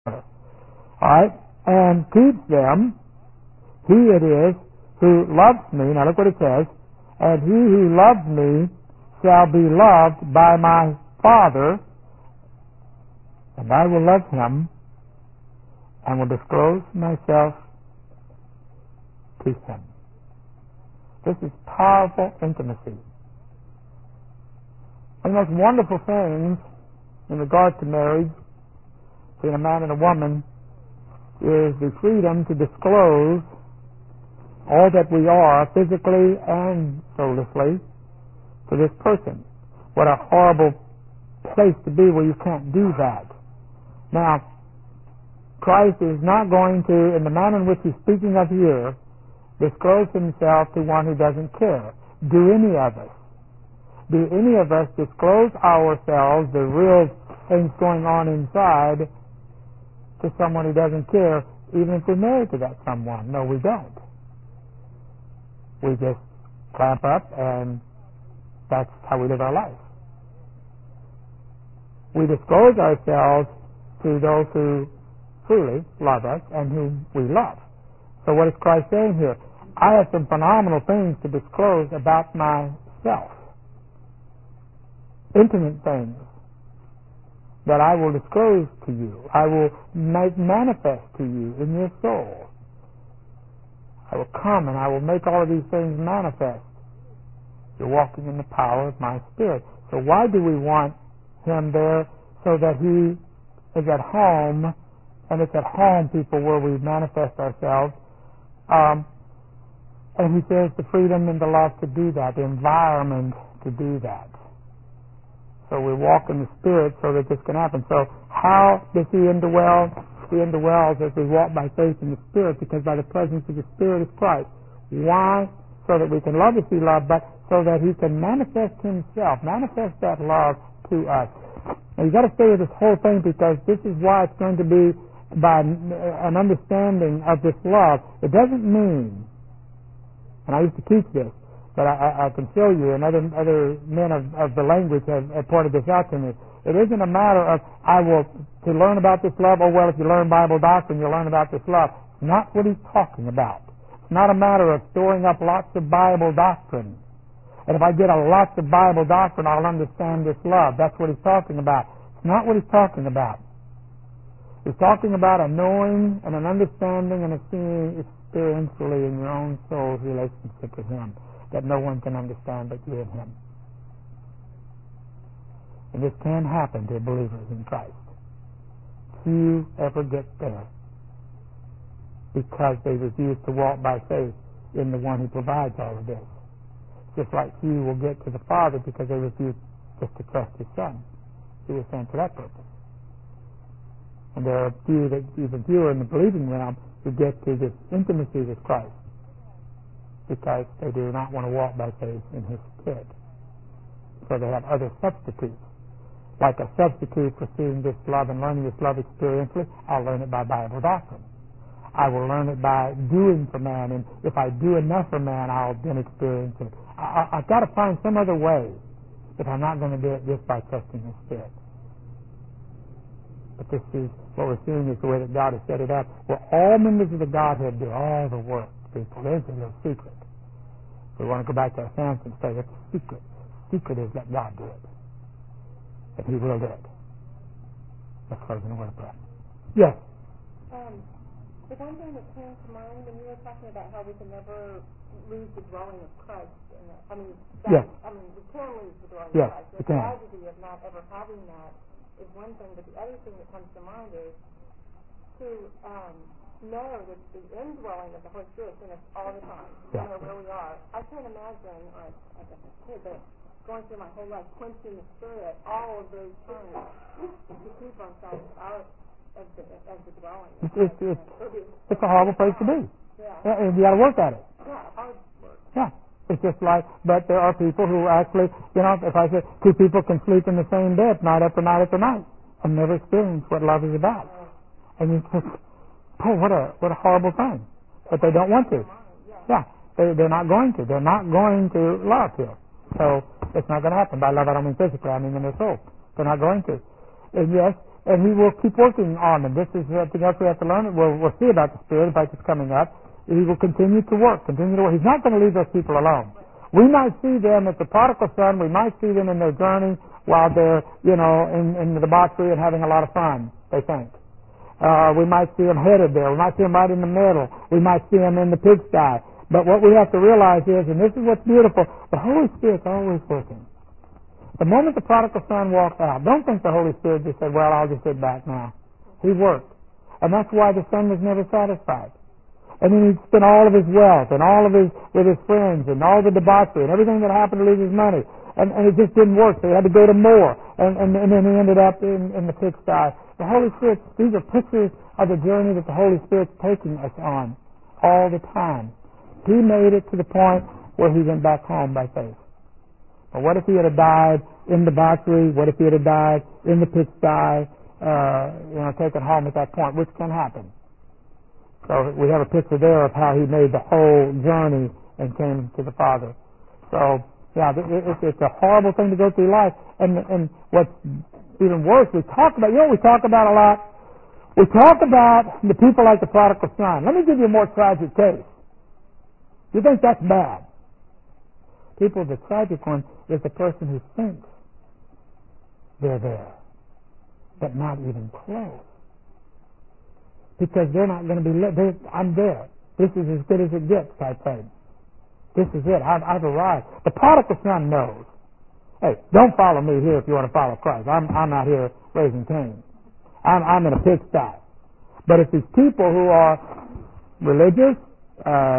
All right? And keeps them, he it is who loves me. Now look what it says. And he who loves me shall be loved by my Father, and I will love him and will disclose myself to him. This is powerful intimacy. One of the most wonderful things in regard to marriage between a man and a woman is the freedom to disclose all that we are, physically and soullessly, to this person. What a horrible place to be where you can't do that. Now, Christ is not going to, in the manner in which he's speaking of here, disclose himself to one who doesn't care. Do any of us disclose ourselves, the real things going on inside, to someone who doesn't care, even if we're married to that someone? No, we don't. We just clamp up, and that's how we live our life. We disclose ourselves to those who truly love us and whom we love. So what is Christ saying here? I have some phenomenal things to disclose about myself. Intimate things that I will disclose to you. I will make manifest to you in your soul. I will come and I will make all of these things manifest. You're walking in the power of my Spirit. So why do we want him there? So that he is at home, and it's at home, people, where we manifest ourselves. And he says the freedom and the love to do that, the environment to do that. So we walk in the Spirit so that this can happen. So how does he indwell? He indwells as we walk by faith in the Spirit, because by the presence of the Spirit is Christ. Why? So that we can love as he loved, but so that he can manifest himself, manifest that love to us. Now you've got to stay with this whole thing, because this is why it's going to be by an understanding of this love. It doesn't mean, and I used to teach this, but I can show you, and other men of the language have pointed this out to me. It isn't a matter of, to learn about this love, oh well, if you learn Bible doctrine, you'll learn about this love. Not what he's talking about. It's not a matter of storing up lots of Bible doctrine. And if I get lots of Bible doctrine, I'll understand this love. That's what he's talking about. It's not what he's talking about. He's talking about a knowing and an understanding and a seeing experientially in your own soul's relationship with him that no one can understand but you and him. And this can happen to believers in Christ. Few ever get there because they refuse to walk by faith in the one who provides all of this. Just like few will get to the Father because they refuse just to trust his Son, who was sent for that purpose. And there are few, even fewer in the believing realm, who get to this intimacy with Christ because they do not want to walk by faith in his Spirit. So they have other substitutes. Like a substitute for seeing this love and learning this love experientially, I'll learn it by Bible doctrine. I will learn it by doing for man, and if I do enough for man, I'll then experience it. I've got to find some other way if I'm not going to do it just by trusting his Spirit. But this is what we're seeing is the way that God has set it up, where all members of the Godhead do all the work. People, there's a little secret. We want to go back to our Samson and say that's the secret. The secret is let God do it. And he will do it. Let's close in a word of prayer. Yes. The one thing that came to mind when you were talking about how we can never lose the dwelling of Christ. Yes. We can lose the dwelling yes, of Christ. The tragedy of not ever having that is one thing, but the other thing that comes to mind is to know that the indwelling of the Holy Spirit is in us all the time, no matter where we are. I can't imagine, like a kid, but going through my whole life quenching the Spirit all of those times to keep ourselves out of the dwelling. It's a horrible place to be. Yeah. And you got to work at it. Yeah, hard work. Yeah. It's just like, but there are people who actually, if I say two people can sleep in the same bed night after night after night and never experience what love is about. And you just, what a horrible thing. But they don't want to. Yeah. They're not going to. They're not going to love here. So it's not going to happen. By love, I don't mean physically. I mean in their soul. They're not going to. And yes, and He will keep working on them. This is something else we have to learn. We'll see about the Spirit. In fact, it's coming up. He will continue to work. He's not going to leave those people alone. We might see them at the prodigal son. We might see them in their journey while they're, in the debauchery and having a lot of fun, they think. We might see them headed there. We might see them right in the middle. We might see them in the pigsty. But what we have to realize is, and this is what's beautiful, the Holy Spirit's always working. The moment the prodigal son walked out, don't think the Holy Spirit just said, well, I'll just sit back now. He worked. And that's why the son was never satisfied. And then he spent all of his wealth and all of with his friends and all the debauchery and everything that happened to lose his money. And it just didn't work, so he had to go to more. And then he ended up in the pigsty. The Holy Spirit, these are pictures of the journey that the Holy Spirit's taking us on all the time. He made it to the point where he went back home by faith. But what if he had died in debauchery? What if he had died in the pigsty, taken home at that point, which can happen? So we have a picture there of how he made the whole journey and came to the Father. So, yeah, it's a horrible thing to go through life. And what's even worse, we talk about a lot. We talk about the people like the prodigal son. Let me give you a more tragic case. You think that's bad? The tragic one is the person who thinks they're there, but not even close. Because they're not going to be, I'm there. This is as good as it gets, type thing. This is it. I've arrived. The prodigal son knows. Hey, don't follow me here if you want to follow Christ. I'm not here raising Cain. I'm in a pigsty. But if these people who are religious,